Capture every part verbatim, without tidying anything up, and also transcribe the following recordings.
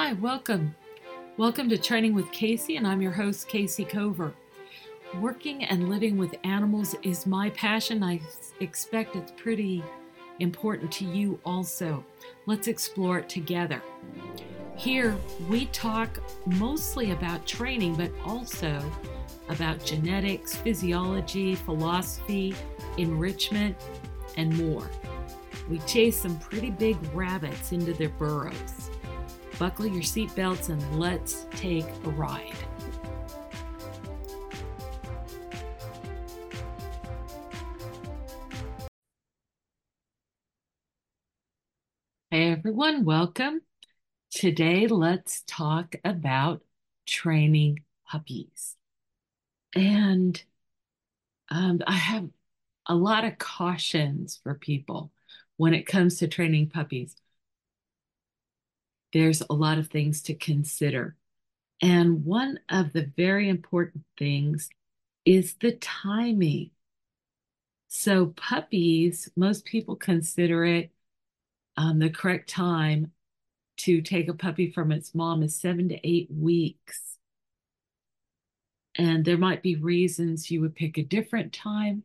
Hi, welcome. Welcome to Training with Casey, and I'm your host, Casey Cover. Working and living with animals is my passion. I expect it's pretty important to you also. Let's explore it together. Here, we talk mostly about training, but also about genetics, physiology, philosophy, enrichment, and more. We chase some pretty big rabbits into their burrows. Buckle your seatbelts and let's take a ride. Hey everyone, welcome. Today, let's talk about training puppies. And um, I have a lot of cautions for people when it comes to training puppies. There's a lot of things to consider. And one of the very important things is the timing. So, puppies, most people consider it um, the correct time to take a puppy from its mom is seven to eight weeks. And there might be reasons you would pick a different time.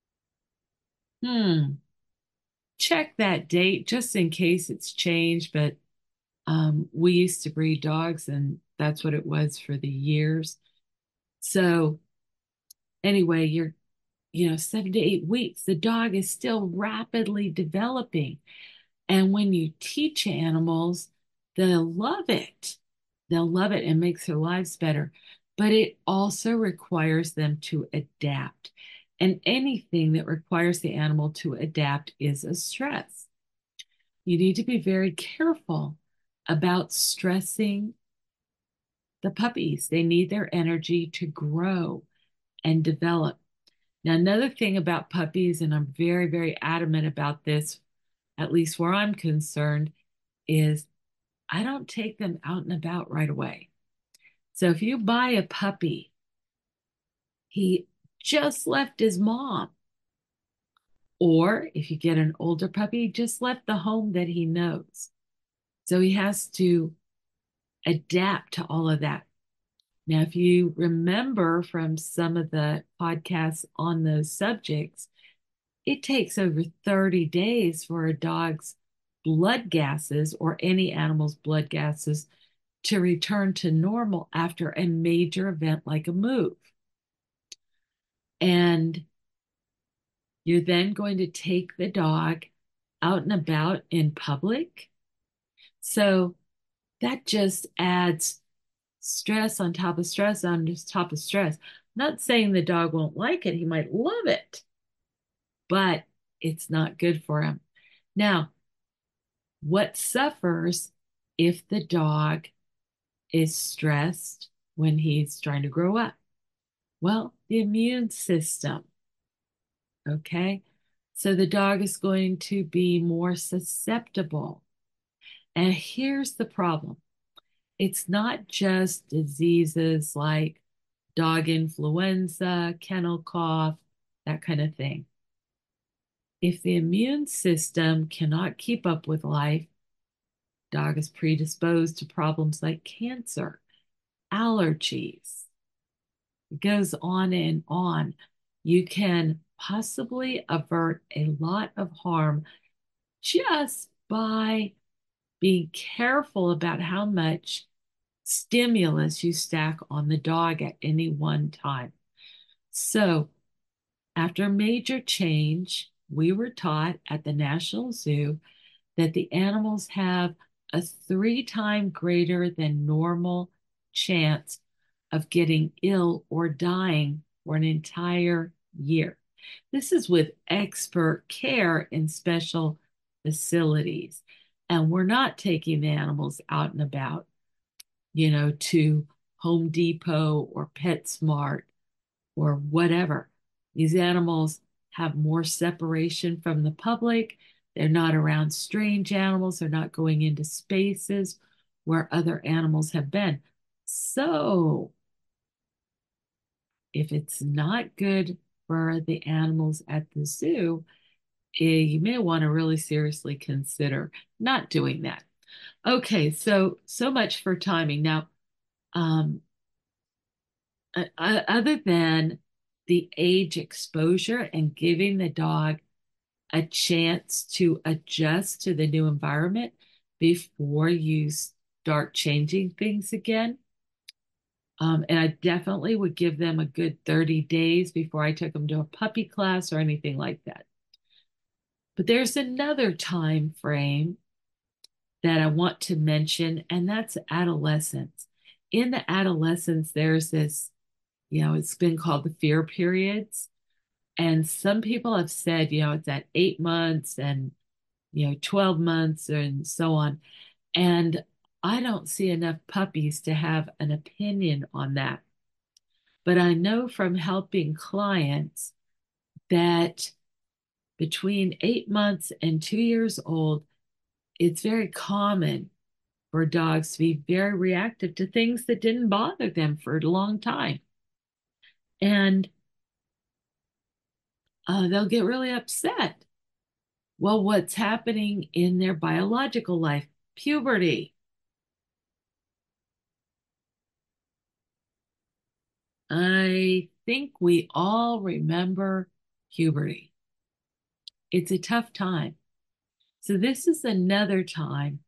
Hmm. Check that date just in case it's changed. But um, we used to breed dogs, and that's what it was for the years. So, anyway, you're, you know, seven to eight weeks, the dog is still rapidly developing. And when you teach animals, they'll love it. They'll love it and makes their lives better. But it also requires them to adapt. And anything that requires the animal to adapt is a stress. You need to be very careful about stressing the puppies. They need their energy to grow and develop. Now, another thing about puppies, and I'm very, very adamant about this, at least where I'm concerned, is I don't take them out and about right away. So if you buy a puppy, he just left his mom. Or if you get an older puppy, he just left the home that he knows. So he has to adapt to all of that. Now, if you remember from some of the podcasts on those subjects, it takes over thirty days for a dog's blood gases or any animal's blood gases to return to normal after a major event like a move. And you're then going to take the dog out and about in public. So that just adds stress on top of stress on top of stress. I'm not saying the dog won't like it, he might love it, but it's not good for him. Now, what suffers if the dog is stressed when he's trying to grow up? Well, the immune system. Okay. So the dog is going to be more susceptible. And here's the problem. It's not just diseases like dog influenza, kennel cough, that kind of thing. If the immune system cannot keep up with life, dog is predisposed to problems like cancer, allergies. It goes on and on. You can possibly avert a lot of harm just by being careful about how much stimulus you stack on the dog at any one time. So, after a major change, we were taught at the National Zoo that the animals have a three time greater than normal chance of getting ill or dying for an entire year. This is with expert care in special facilities. And we're not taking the animals out and about, you know, to Home Depot or PetSmart or whatever. These animals have more separation from the public. They're not around strange animals. They're not going into spaces where other animals have been. So, if it's not good for the animals at the zoo, eh, you may want to really seriously consider not doing that. Okay, so so much for timing. Now, um, uh, uh, other than the age exposure and giving the dog a chance to adjust to the new environment before you start changing things again. Um, and I definitely would give them a good thirty days before I took them to a puppy class or anything like that. But there's another time frame that I want to mention, and that's adolescence. In the adolescence, there's this, you know, it's been called the fear periods. And some people have said, you know, it's at eight months and, you know, twelve months and so on. And I don't see enough puppies to have an opinion on that. But I know from helping clients that between eight months and two years old, it's very common for dogs to be very reactive to things that didn't bother them for a long time. And uh, they'll get really upset. Well, what's happening in their biological life? Puberty. I think we all remember puberty. It's a tough time. So, this is another time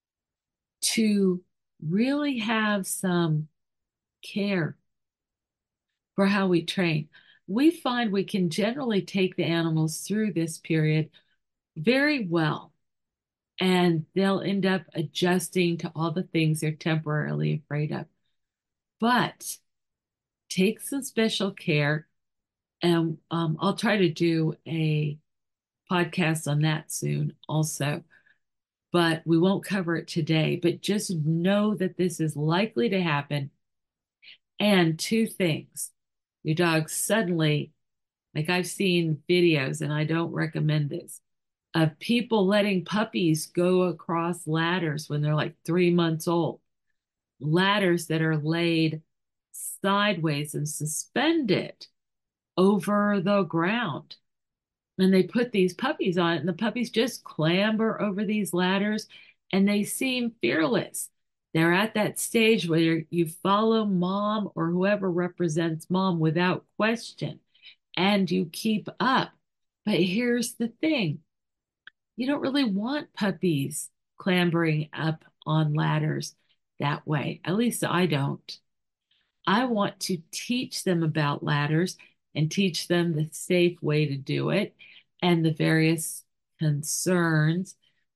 to really have some care for how we train. We find we can generally take the animals through this period very well, and they'll end up adjusting to all the things they're temporarily afraid of. But take some special care, and um, I'll try to do a podcast on that soon also. But we won't cover it today. But just know that this is likely to happen. And two things: your dog suddenly, like I've seen videos, and I don't recommend this, of people letting puppies go across ladders when they're like three months old, ladders that are laid sideways and suspended over the ground. And they put these puppies on it, and the puppies just clamber over these ladders and they seem fearless. They're at that stage where you follow mom or whoever represents mom without question and you keep up. But here's the thing: you don't really want puppies clambering up on ladders that way. At least I don't. I want to teach them about ladders and teach them the safe way to do it and the various concerns.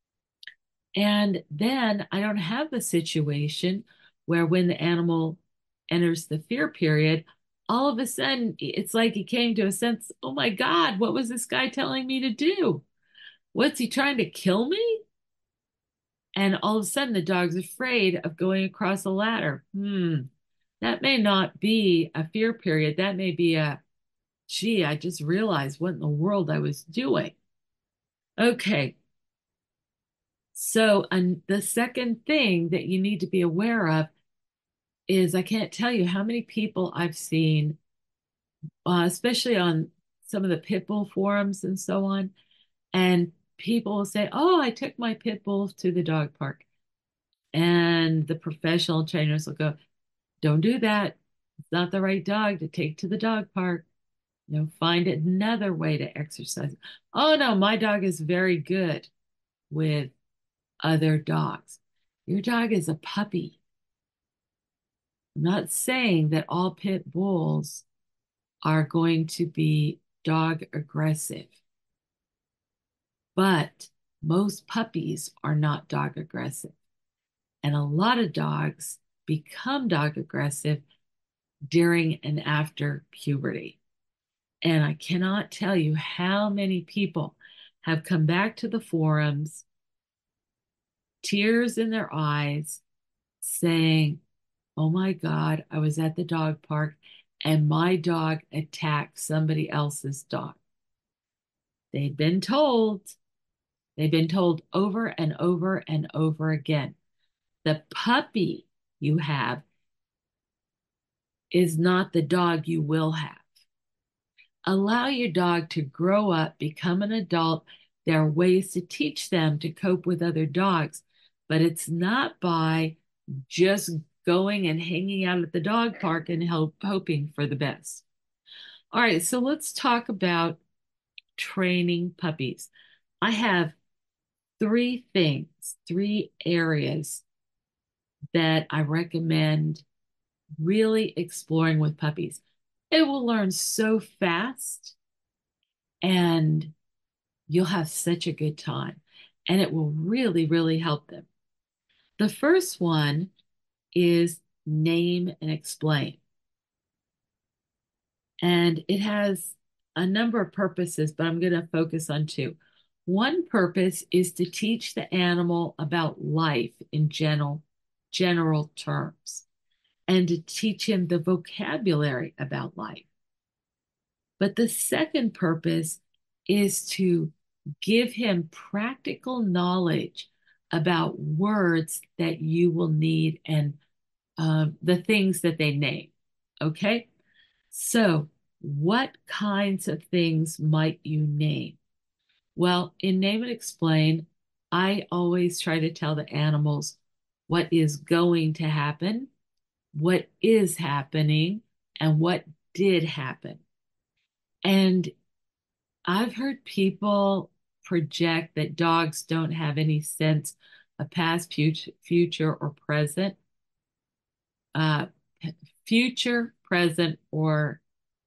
And then I don't have the situation where when the animal enters the fear period, all of a sudden it's like he came to a sense, oh my God, what was this guy telling me to do? What's he trying to kill me? And all of a sudden the dog's afraid of going across a ladder. Hmm, that may not be a fear period. That may be a, gee, I just realized what in the world I was doing. Okay, so and the second thing that you need to be aware of is I can't tell you how many people I've seen, uh, especially on some of the pit bull forums and so on, and people will say, "Oh, I took my pit bull to the dog park," and the professional trainers will go, "Don't do that. It's not the right dog to take to the dog park. You know, find another way to exercise." Oh no, my dog is very good with other dogs. Your dog is a puppy. I'm not saying that all pit bulls are going to be dog aggressive, but most puppies are not dog aggressive. And a lot of dogs become dog aggressive during and after puberty. And I cannot tell you how many people have come back to the forums, tears in their eyes, saying, oh my God, I was at the dog park and my dog attacked somebody else's dog. They'd been told, they've been told over and over and over again, the puppy you have is not the dog you will have. Allow your dog to grow up, become an adult. There are ways to teach them to cope with other dogs, but it's not by just going and hanging out at the dog park and help, hoping for the best. All right, so let's talk about training puppies. I have three things, three areas that I recommend really exploring with puppies. It will learn so fast and you'll have such a good time, and it will really, really help them. The first one is name and explain. And it has a number of purposes, but I'm going to focus on two. One purpose is to teach the animal about life in general, general terms, and to teach him the vocabulary about life. But the second purpose is to give him practical knowledge about words that you will need and uh, the things that they name. Okay? So, what kinds of things might you name? Well, in Name and Explain, I always try to tell the animals what is going to happen, what is happening, and what did happen. And I've heard people project that dogs don't have any sense of past, future, future or present, uh, future, present, or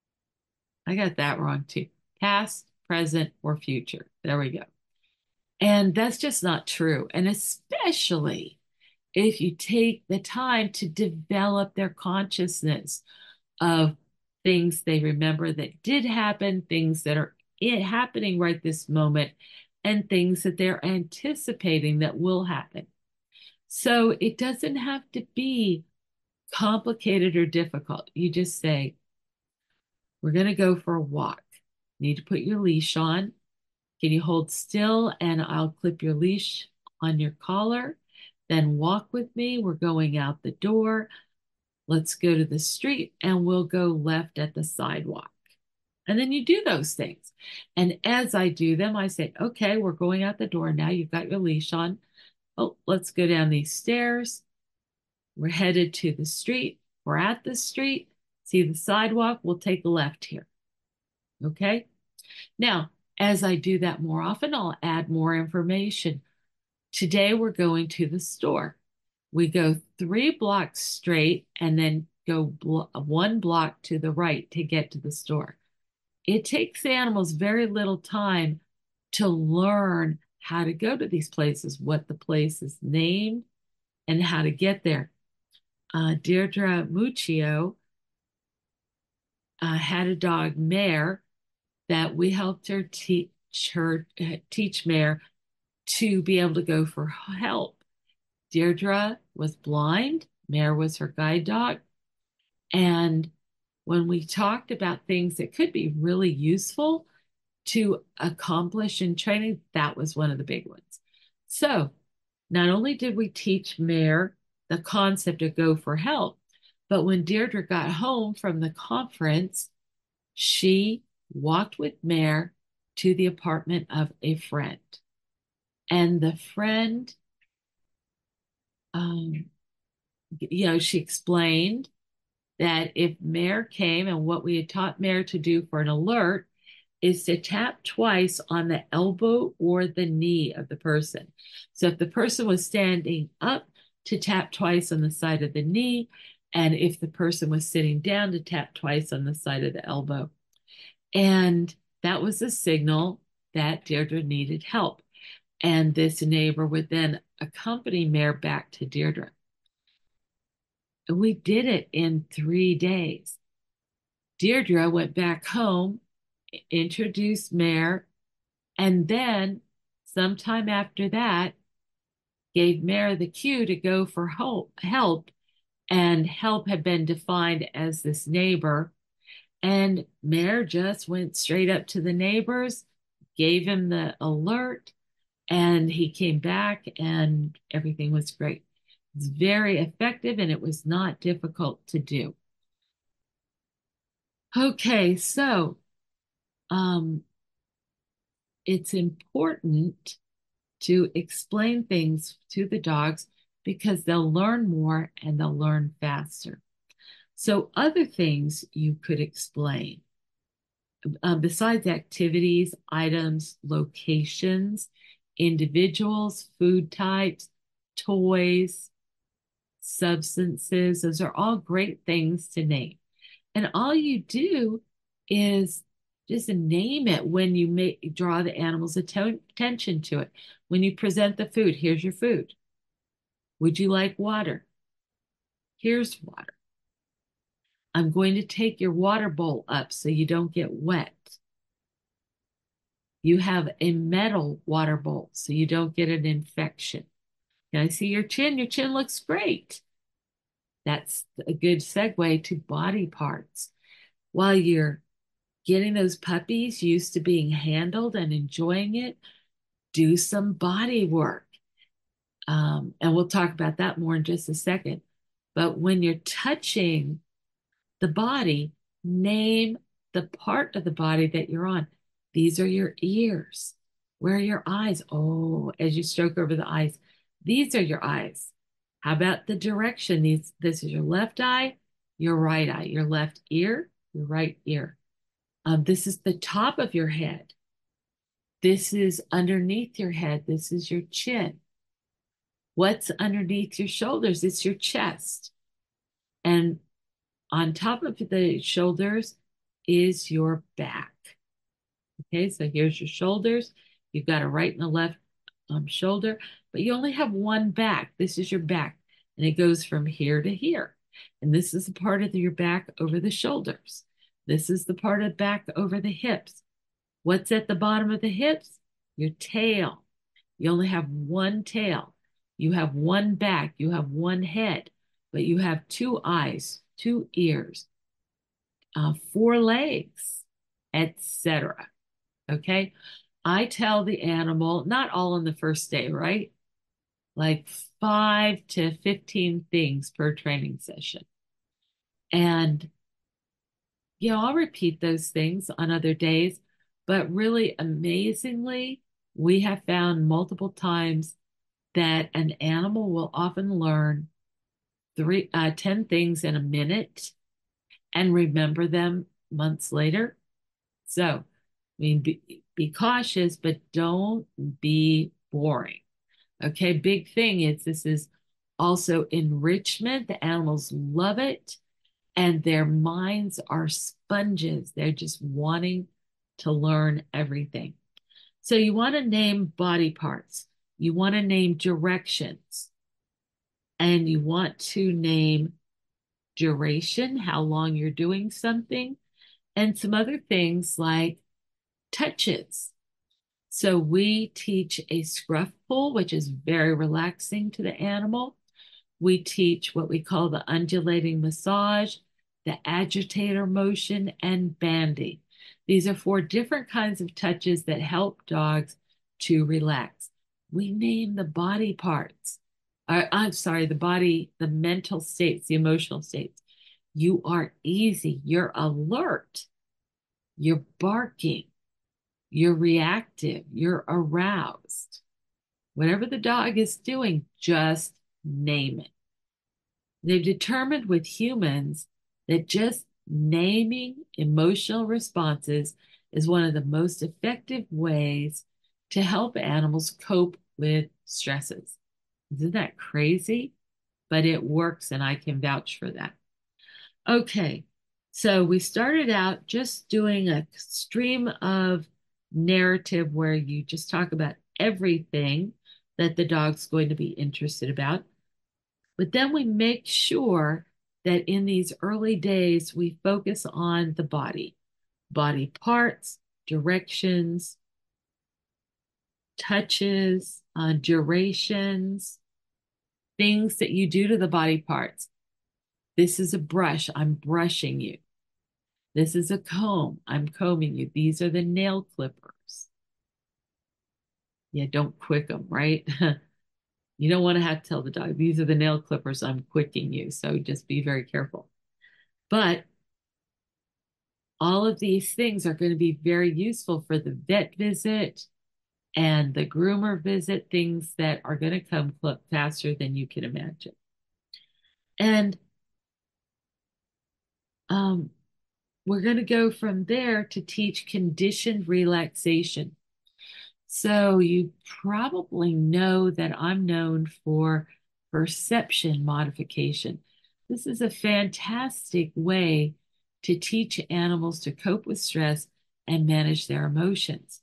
I got that wrong too. Past, present, or future. There we go. And that's just not true. And especially if you take the time to develop their consciousness of things they remember that did happen, things that are i- happening right this moment, and things that they're anticipating that will happen. So it doesn't have to be complicated or difficult. You just say, we're going to go for a walk. You need to put your leash on. Can you hold still and I'll clip your leash on your collar? Then walk with me. We're going out the door. Let's go to the street and we'll go left at the sidewalk. And then you do those things. And as I do them, I say, okay, we're going out the door now. You've got your leash on. Oh, let's go down these stairs. We're headed to the street. We're at the street. See the sidewalk. We'll take a left here. Okay. Now, as I do that more often, I'll add more information. Today, we're going to the store. We go three blocks straight and then go blo- one block to the right to get to the store. It takes the animals very little time to learn how to go to these places, what the place is named, and how to get there. Uh, Deirdre Muccio uh, had a dog, Mare, that we helped her teach her teach Mare to be able to go for help. Deirdre was blind. Mare was her guide dog. And when we talked about things that could be really useful to accomplish in training, that was one of the big ones. So not only did we teach Mare the concept of go for help, but when Deirdre got home from the conference, she walked with Mare to the apartment of a friend. And the friend, um, you know, she explained that if Mare came and what we had taught Mare to do for an alert is to tap twice on the elbow or the knee of the person. So if the person was standing up, to tap twice on the side of the knee, and if the person was sitting down, to tap twice on the side of the elbow. And that was a signal that Deirdre needed help. And this neighbor would then accompany Mare back to Deirdre. And we did it in three days. Deirdre went back home, introduced Mare, and then sometime after that, gave Mare the cue to go for help, help, and help had been defined as this neighbor. And Mare just went straight up to the neighbors, gave him the alert, and he came back and everything was great. It's very effective and it was not difficult to do. Okay, so um, it's important to explain things to the dogs because they'll learn more and they'll learn faster. So, other things you could explain uh, besides activities, items, locations, individuals, food types, toys, substances, those are all great things to name. And all you do is just name it when you make draw the animal's atten- attention to it. When you present the food, here's your food. Would you like water? Here's water. I'm going to take your water bowl up so you don't get wet. You have a metal water bowl so you don't get an infection. Can I see your chin? Your chin looks great. That's a good segue to body parts. While you're getting those puppies used to being handled and enjoying it, do some body work. Um, and we'll talk about that more in just a second. But when you're touching the body, name the part of the body that you're on. These are your ears. Where are your eyes? Oh, as you stroke over the eyes, these are your eyes. How about the direction? These, this is your left eye, your right eye, your left ear, your right ear. Um, this is the top of your head. This is underneath your head. This is your chin. What's underneath your shoulders? It's your chest. And on top of the shoulders is your back. Okay, so here's your shoulders. You've got a right and a left um, shoulder, but you only have one back. This is your back, and it goes from here to here. And this is the part of your back over the shoulders. This is the part of the back over the hips. What's at the bottom of the hips? Your tail. You only have one tail. You have one back. You have one head, but you have two eyes, two ears, uh, four legs, et cetera. Okay. I tell the animal, not all on the first day, right? Like five to fifteen things per training session. And, you know, I'll repeat those things on other days, but really amazingly, we have found multiple times that an animal will often learn three, uh, ten things in a minute and remember them months later. So, I mean, be, be cautious, but don't be boring. Okay, big thing is this is also enrichment. The animals love it, and their minds are sponges. They're just wanting to learn everything. So, you want to name body parts, you want to name directions, and you want to name duration, how long you're doing something, and some other things like touches. So we teach a scruff pull, which is very relaxing to the animal. We teach what we call the undulating massage, the agitator motion, and banding. These are four different kinds of touches that help dogs to relax. We name the body parts. Uh, I'm sorry, the body, the mental states, the emotional states. You are easy. You're alert. You're barking. You're reactive. You're aroused. Whatever the dog is doing, just name it. They've determined with humans that just naming emotional responses is one of the most effective ways to help animals cope with stresses. Isn't that crazy? But it works, and I can vouch for that. Okay, so we started out just doing a stream of narrative where you just talk about everything that the dog's going to be interested about. But then we make sure that in these early days, we focus on the body, body parts, directions, touches, uh, durations, things that you do to the body parts. This is a brush. I'm brushing you. This is a comb. I'm combing you. These are the nail clippers. Yeah, don't quick them, right? You don't want to have to tell the dog, these are the nail clippers. I'm quicking you. So just be very careful. But all of these things are going to be very useful for the vet visit, and the groomer visit, things that are going to come faster than you can imagine. And um, we're going to go from there to teach conditioned relaxation. So you probably know that I'm known for perception modification. This is a fantastic way to teach animals to cope with stress and manage their emotions.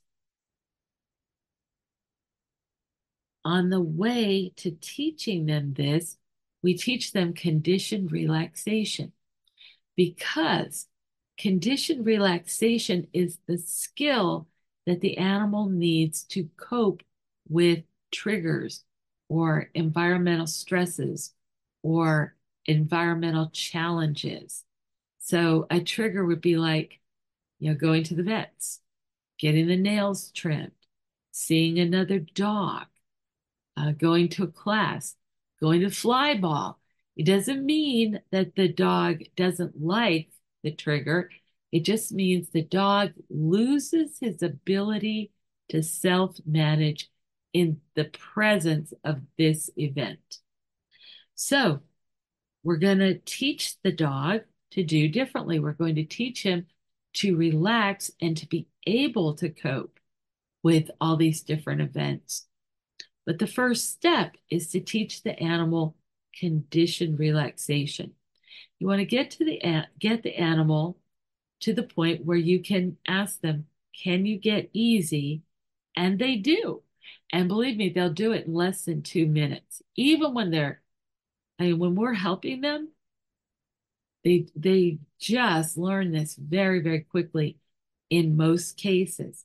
On the way to teaching them this, we teach them conditioned relaxation because conditioned relaxation is the skill that the animal needs to cope with triggers or environmental stresses or environmental challenges. So a trigger would be like, you know, going to the vets, getting the nails trimmed, seeing another dog, uh, going to a class, going to fly ball. It doesn't mean that the dog doesn't like the trigger. It just means the dog loses his ability to self-manage in the presence of this event. So we're going to teach the dog to do differently. We're going to teach him to relax and to be able to cope with all these different events. But the first step is to teach the animal conditioned relaxation. You want to get to the get the animal to the point where you can ask them, "Can you get easy?" And they do. And believe me, they'll do it in less than two minutes. Even when they're, I mean, when we're helping them, they they just learn this very, very quickly in most cases.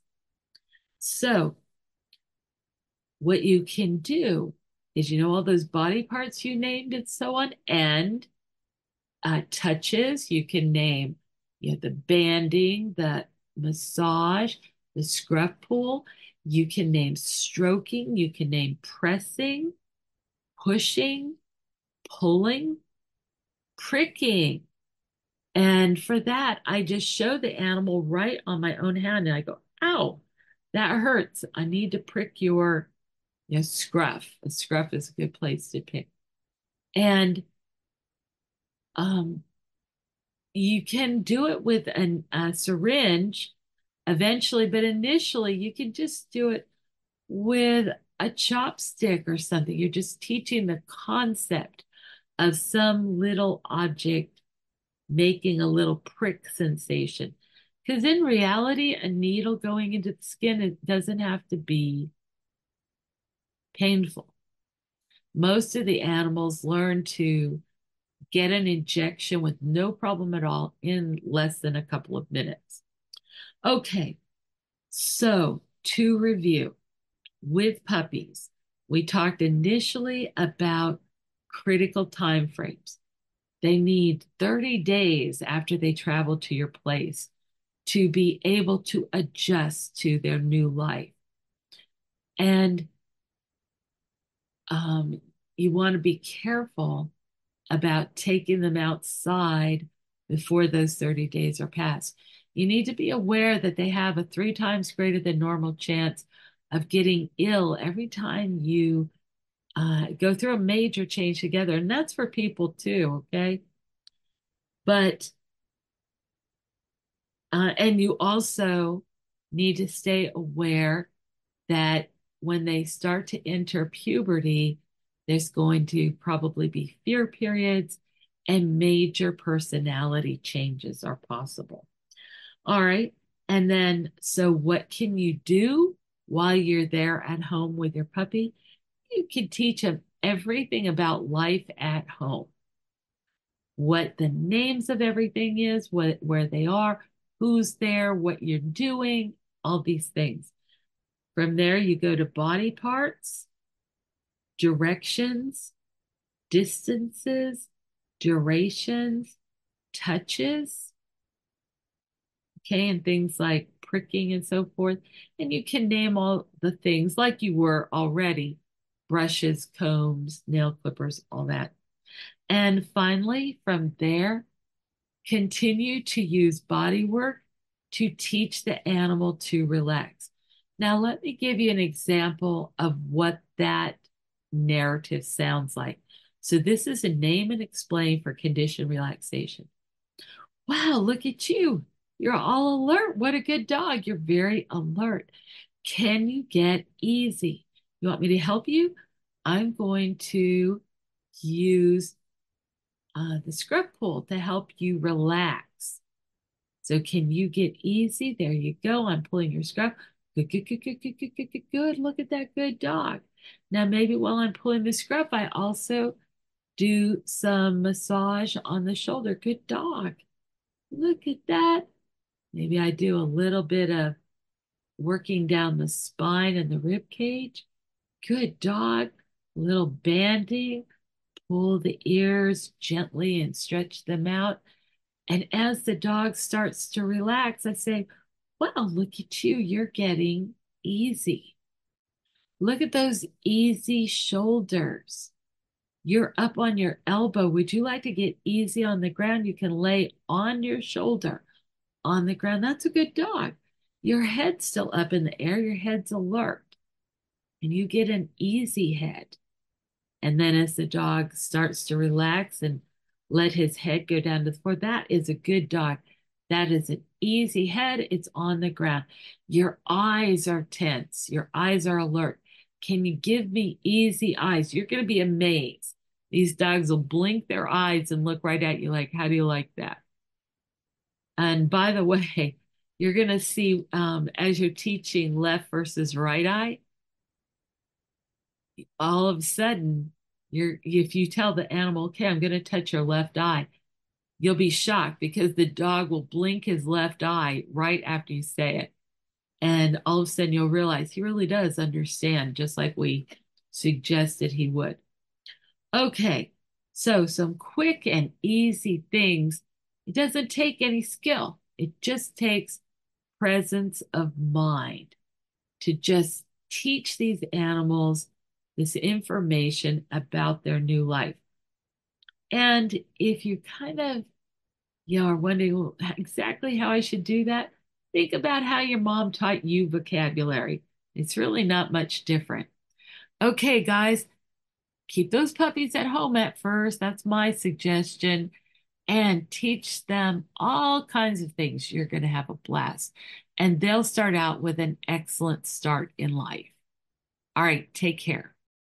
So what you can do is, you know, all those body parts you named and so on, and uh, touches, you can name, you know, the banding, the massage, the scruff pull. You can name stroking, you can name pressing, pushing, pulling, pricking. And for that, I just show the animal right on my own hand and I go, ow, that hurts. I need to prick your, you know, scruff. A scruff is a good place to pick. And um, you can do it with an, a syringe eventually, but initially you can just do it with a chopstick or something. You're just teaching the concept of some little object making a little prick sensation. Because in reality, a needle going into the skin, it doesn't have to be painful. Most of the animals learn to get an injection with no problem at all in less than a couple of minutes. Okay, so to review, with puppies, we talked initially about critical time frames. They need thirty days after they travel to your place to be able to adjust to their new life. And um, you want to be careful about taking them outside before those thirty days are passed. You need to be aware that they have a three times greater than normal chance of getting ill every time you uh, go through a major change together. And that's for people too, okay? But, uh, and you also need to stay aware that when they start to enter puberty, there's going to probably be fear periods and major personality changes are possible. All right. And then, so what can you do while you're there at home with your puppy? You can teach them everything about life at home, what the names of everything is, what where they are, who's there, what you're doing, all these things. From there, you go to body parts, directions, distances, durations, touches, okay, and things like pricking and so forth. And you can name all the things like you were already: brushes, combs, nail clippers, all that. And finally, from there, continue to use body work to teach the animal to relax. Now, let me give you an example of what that narrative sounds like. So, this is a name and explain for conditioned relaxation. Wow, look at you. You're all alert. What a good dog. You're very alert. Can you get easy? You want me to help you? I'm going to use uh, the scrub pull to help you relax. So can you get easy? There you go. I'm pulling your scrub. Good, good, good, good, good, good, good, good, good. Look at that good dog. Now, maybe while I'm pulling the scrub, I also do some massage on the shoulder. Good dog. Look at that. Maybe I do a little bit of working down the spine and the rib cage. Good dog. A little banding. Pull the ears gently and stretch them out. And as the dog starts to relax, I say, wow, look at you. You're getting easy. Look at those easy shoulders. You're up on your elbow. Would you like to get easy on the ground? You can lay on your shoulder on the ground. That's a good dog. Your head's still up in the air. Your head's alert. And you get an easy head. And then as the dog starts to relax and let his head go down to the floor, that is a good dog. That is an easy head. It's on the ground. Your eyes are tense. Your eyes are alert. Can you give me easy eyes? You're going to be amazed. These dogs will blink their eyes and look right at you like, how do you like that? And by the way, you're going to see um, as you're teaching left versus right eye, all of a sudden, you're if you tell the animal, okay, I'm going to touch your left eye, you'll be shocked because the dog will blink his left eye right after you say it. And all of a sudden, you'll realize he really does understand, just like we suggested he would. Okay, so some quick and easy things. It doesn't take any skill, it just takes presence of mind to just teach these animals this information about their new life. And if you kind of, you know, are wondering well, exactly how I should do that, think about how your mom taught you vocabulary. It's really not much different. Okay, guys, keep those puppies at home at first. That's my suggestion. And teach them all kinds of things. You're going to have a blast. And they'll start out with an excellent start in life. All right, take care.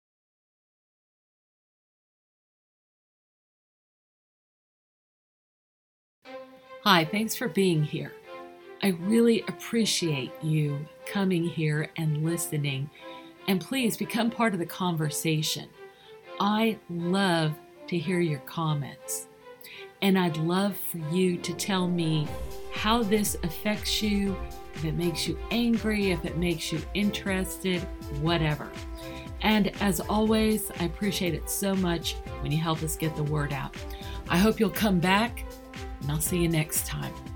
Hi, thanks for being here. I really appreciate you coming here and listening. And please become part of the conversation. I love to hear your comments. And I'd love for you to tell me how this affects you, if it makes you angry, if it makes you interested, whatever. And as always, I appreciate it so much when you help us get the word out. I hope you'll come back, and I'll see you next time.